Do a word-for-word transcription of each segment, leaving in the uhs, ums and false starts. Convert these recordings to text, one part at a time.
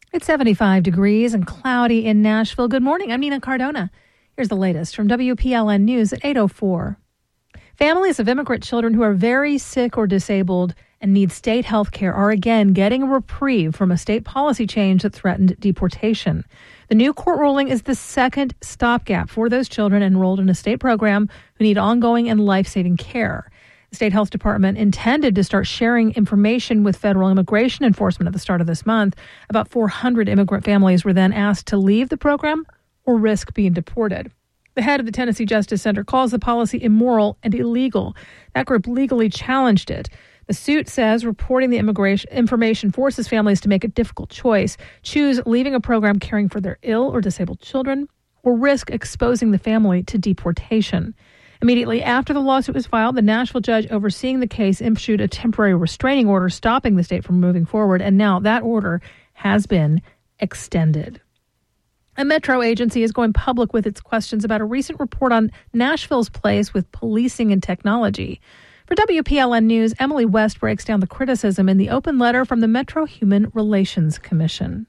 It's seventy-five degrees and cloudy in Nashville. Good morning. I'm Nina Cardona. Here's the latest from W P L N News at eight oh four. Families of immigrant children who are very sick or disabled and need state health care are again getting a reprieve from a state policy change that threatened deportation. The new court ruling is the second stopgap for those children enrolled in a state program who need ongoing and life-saving care. The state health department intended to start sharing information with federal immigration enforcement at the start of this month. About four hundred immigrant families were then asked to leave the program or risk being deported. The head of the Tennessee Justice Center calls the policy immoral and illegal. That group legally challenged it. The suit says reporting the immigration information forces families to make a difficult choice, choose leaving a program caring for their ill or disabled children, or risk exposing the family to deportation. Immediately after the lawsuit was filed, the Nashville judge overseeing the case issued a temporary restraining order stopping the state from moving forward, and now that order has been extended. A Metro agency is going public with its questions about a recent report on Nashville's place with policing and technology. For W P L N News, Emily West breaks down the criticism in the open letter from the Metro Human Relations Commission.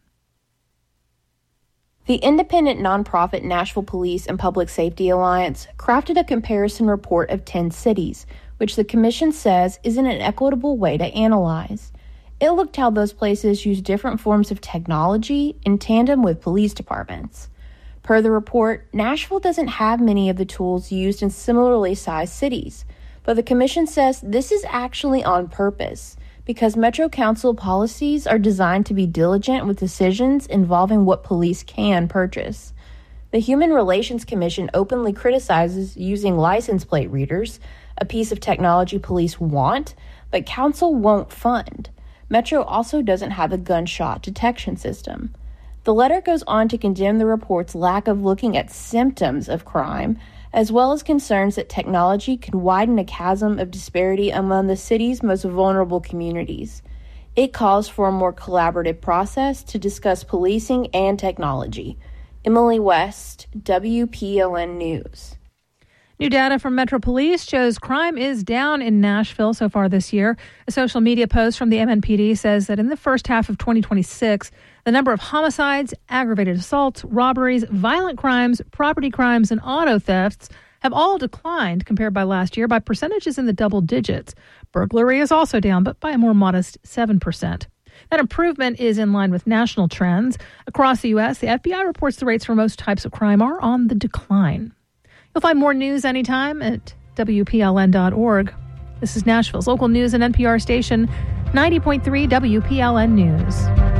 The independent nonprofit Nashville Police and Public Safety Alliance crafted a comparison report of ten cities, which the commission says isn't an equitable way to analyze. It looked how those places use different forms of technology in tandem with police departments. Per the report, Nashville doesn't have many of the tools used in similarly sized cities, but the commission says this is actually on purpose, because Metro Council policies are designed to be diligent with decisions involving what police can purchase. The Human Relations Commission openly criticizes using license plate readers, a piece of technology police want, but Council won't fund. Metro also doesn't have a gunshot detection system. The letter goes on to condemn the report's lack of looking at symptoms of crime, as well as concerns that technology can widen a chasm of disparity among the city's most vulnerable communities. It calls for a more collaborative process to discuss policing and technology. Emily West, W P L N News. New data from Metro Police shows crime is down in Nashville so far this year. A social media post from the M N P D says that in the first half of twenty twenty-six, the number of homicides, aggravated assaults, robberies, violent crimes, property crimes, and auto thefts have all declined compared by last year by percentages in the double digits. Burglary is also down, but by a more modest seven percent. That improvement is in line with national trends. Across the U S, the F B I reports the rates for most types of crime are on the decline. You'll find more news anytime at W P L N dot org. This is Nashville's local news and N P R station, ninety point three W P L N News.